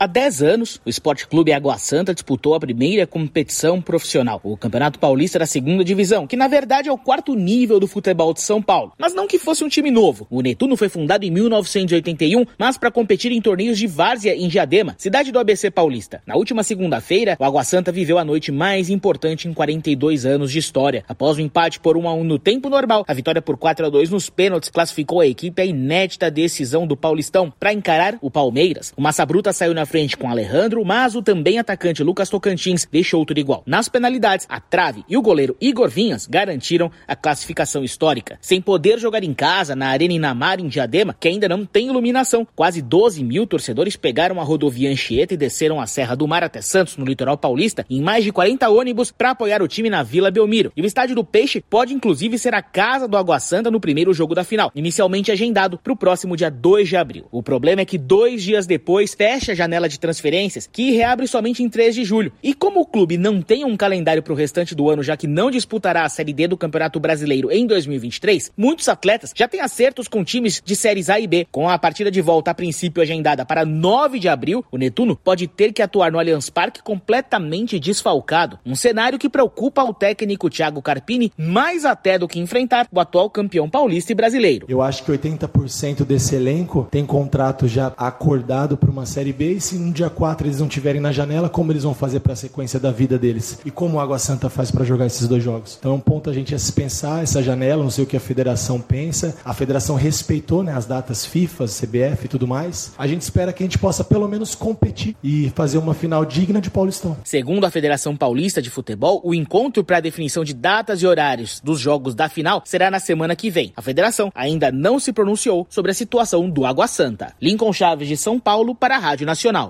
Há 10 anos, o Esporte Clube Água Santa disputou a primeira competição profissional, o Campeonato Paulista da Segunda Divisão, que na verdade é o quarto nível do futebol de São Paulo. Mas não que fosse um time novo. O Netuno foi fundado em 1981, mas para competir em torneios de várzea em Diadema, cidade do ABC Paulista. Na última segunda-feira, o Água Santa viveu a noite mais importante em 42 anos de história. Após o empate por 1-1 no tempo normal, a vitória por 4-2 nos pênaltis classificou a equipe à inédita decisão do Paulistão para encarar o Palmeiras. O Massa Bruta saiu na frente com Alejandro, mas o também atacante Lucas Tocantins deixou tudo igual. Nas penalidades, a trave e o goleiro Igor Vinhas garantiram a classificação histórica. Sem poder jogar em casa, na Arena Inamar, em Diadema, que ainda não tem iluminação, quase 12 mil torcedores pegaram a rodovia Anchieta e desceram a Serra do Mar até Santos, no litoral paulista, em mais de 40 ônibus para apoiar o time na Vila Belmiro. E o Estádio do Peixe pode inclusive ser a casa do Água Santa no primeiro jogo da final, inicialmente agendado para o próximo dia 2 de abril. O problema é que 2 dias depois fecha a janela de transferências, que reabre somente em 3 de julho. E como o clube não tem um calendário para o restante do ano, já que não disputará a Série D do Campeonato Brasileiro em 2023, muitos atletas já têm acertos com times de séries A e B. Com a partida de volta a princípio agendada para 9 de abril, o Netuno pode ter que atuar no Allianz Parque completamente desfalcado. Um cenário que preocupa o técnico Thiago Carpini mais até do que enfrentar o atual campeão paulista e brasileiro. Eu acho que 80% desse elenco tem contrato já acordado para uma Série B, e se no dia 4 eles não estiverem na janela, como eles vão fazer para a sequência da vida deles? E como o Água Santa faz para jogar esses 2 jogos? Então é um ponto a gente a se pensar, essa janela, não sei o que a federação pensa. A federação respeitou, né, as datas FIFA, CBF e tudo mais. A gente espera que a gente possa pelo menos competir e fazer uma final digna de Paulistão. Segundo a Federação Paulista de Futebol, o encontro para a definição de datas e horários dos jogos da final será na semana que vem. A federação ainda não se pronunciou sobre a situação do Água Santa. Lincoln Chaves, de São Paulo, para a Rádio Nacional.